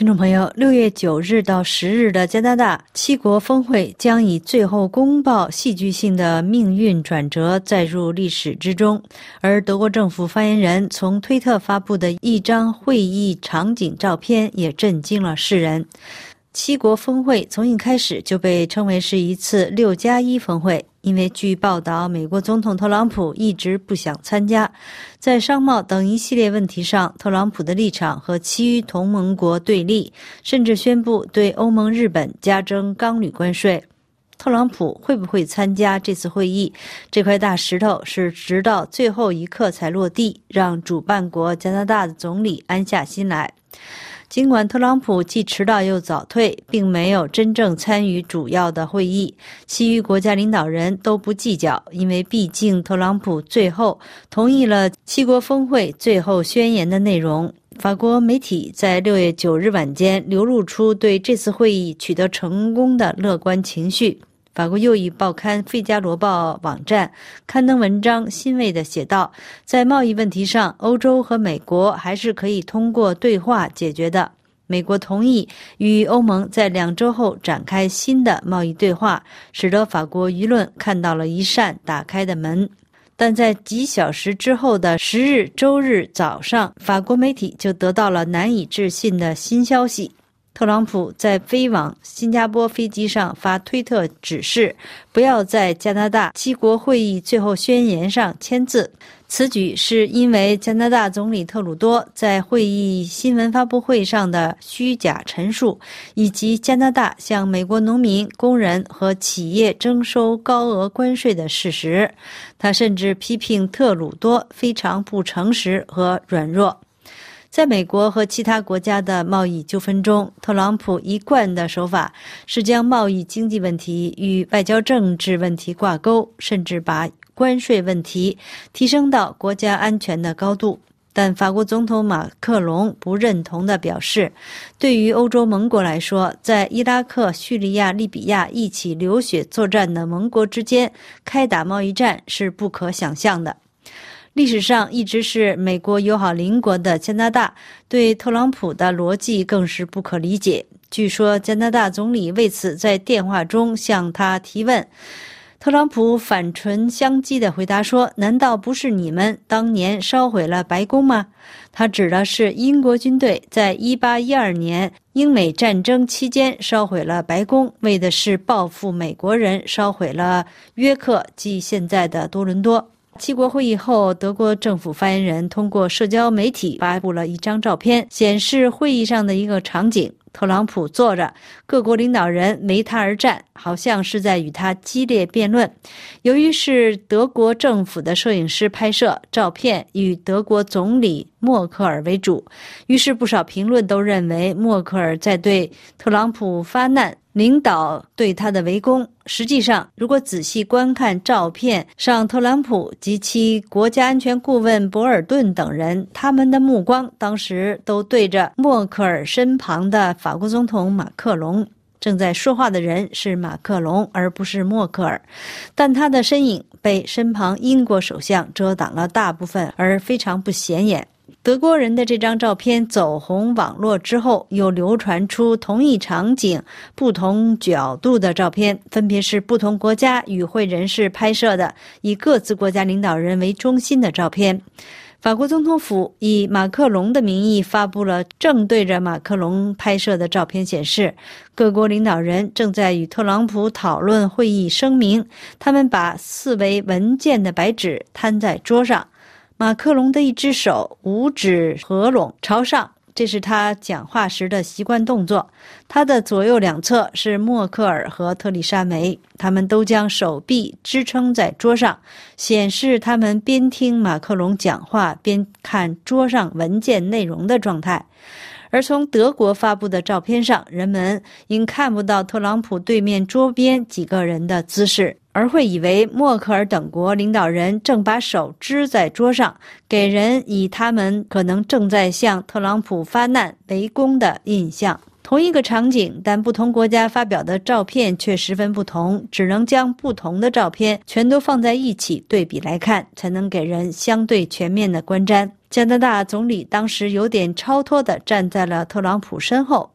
听众朋友，6月9日到10日的加拿大七国峰会将以最后公报戏剧性的命运转折载入历史之中，而德国政府发言人从推特发布的一张会议场景照片也震惊了世人。七国峰会从一开始就被称为是一次6+1峰会，因为据报道，美国总统特朗普一直不想参加。在商贸等一系列问题上，特朗普的立场和其余同盟国对立，甚至宣布对欧盟、日本加征钢铝关税。特朗普会不会参加这次会议？这块大石头是直到最后一刻才落地，让主办国加拿大的总理安下心来。尽管特朗普既迟到又早退，并没有真正参与主要的会议，其余国家领导人都不计较，因为毕竟特朗普最后同意了七国峰会最后宣言的内容。法国媒体在6月9日晚间流露出对这次会议取得成功的乐观情绪。法国右翼报刊《费加罗报》网站刊登文章，欣慰地写道，在贸易问题上，欧洲和美国还是可以通过对话解决的。美国同意与欧盟在2周后展开新的贸易对话，使得法国舆论看到了一扇打开的门。但在几小时之后的10日周日早上，法国媒体就得到了难以置信的新消息。特朗普在飞往新加坡飞机上发推特指示，不要在加拿大七国会议最后宣言上签字。此举是因为加拿大总理特鲁多在会议新闻发布会上的虚假陈述，以及加拿大向美国农民、工人和企业征收高额关税的事实。他甚至批评特鲁多非常不诚实和软弱。在美国和其他国家的贸易纠纷中，特朗普一贯的手法是将贸易经济问题与外交政治问题挂钩，甚至把关税问题提升到国家安全的高度。但法国总统马克龙不认同地表示，对于欧洲盟国来说，在伊拉克、叙利亚、利比亚一起流血作战的盟国之间开打贸易战是不可想象的。历史上一直是美国友好邻国的加拿大，对特朗普的逻辑更是不可理解。据说加拿大总理为此在电话中向他提问，特朗普反唇相讥地回答说，难道不是你们当年烧毁了白宫吗？他指的是英国军队在1812年英美战争期间烧毁了白宫，为的是报复美国人烧毁了约克，即现在的多伦多。七国会议后，德国政府发言人通过社交媒体发布了一张照片，显示会议上的一个场景。特朗普坐着，各国领导人围他而战，好像是在与他激烈辩论。由于是德国政府的摄影师拍摄，照片以德国总理默克尔为主，于是不少评论都认为默克尔在对特朗普发难，领导对他的围攻。实际上，如果仔细观看照片上特朗普及其国家安全顾问博尔顿等人，他们的目光当时都对着默克尔身旁的法国总统马克龙。正在说话的人是马克龙，而不是默克尔，但他的身影被身旁英国首相遮挡了大部分，而非常不显眼。德国人的这张照片走红网络之后，又流传出同一场景不同角度的照片，分别是不同国家与会人士拍摄的以各自国家领导人为中心的照片。法国总统府以马克龙的名义发布了正对着马克龙拍摄的照片，显示各国领导人正在与特朗普讨论会议声明，他们把4围文件的白纸摊在桌上，马克龙的一只手五指合拢朝上，这是他讲话时的习惯动作。他的左右两侧是默克尔和特丽莎梅，他们都将手臂支撑在桌上，显示他们边听马克龙讲话边看桌上文件内容的状态。而从德国发布的照片上，人们因看不到特朗普对面桌边几个人的姿势，而会以为默克尔等国领导人正把手支在桌上，给人以他们可能正在向特朗普发难围攻的印象。同一个场景，但不同国家发表的照片却十分不同，只能将不同的照片全都放在一起对比来看，才能给人相对全面的观瞻。加拿大总理当时有点超脱地站在了特朗普身后，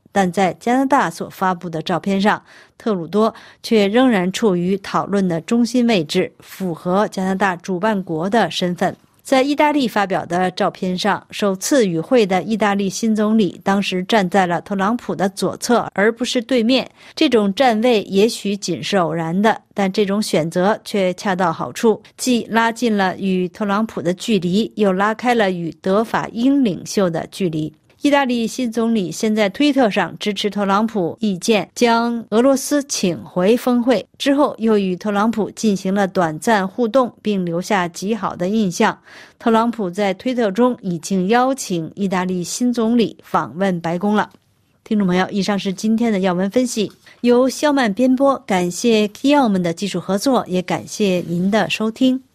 但在加拿大所发布的照片上，特鲁多却仍然处于讨论的中心位置，符合加拿大主办国的身份。在意大利发表的照片上，首次与会的意大利新总理当时站在了特朗普的左侧，而不是对面。这种站位也许仅是偶然的，但这种选择却恰到好处，既拉近了与特朗普的距离，又拉开了与德法英领袖的距离。意大利新总理先在推特上支持特朗普意见，将俄罗斯请回峰会，之后又与特朗普进行了短暂互动，并留下极好的印象。特朗普在推特中已经邀请意大利新总理访问白宫了。听众朋友，以上是今天的要闻分析，由肖曼编播，感谢 Kion 们的技术合作，也感谢您的收听。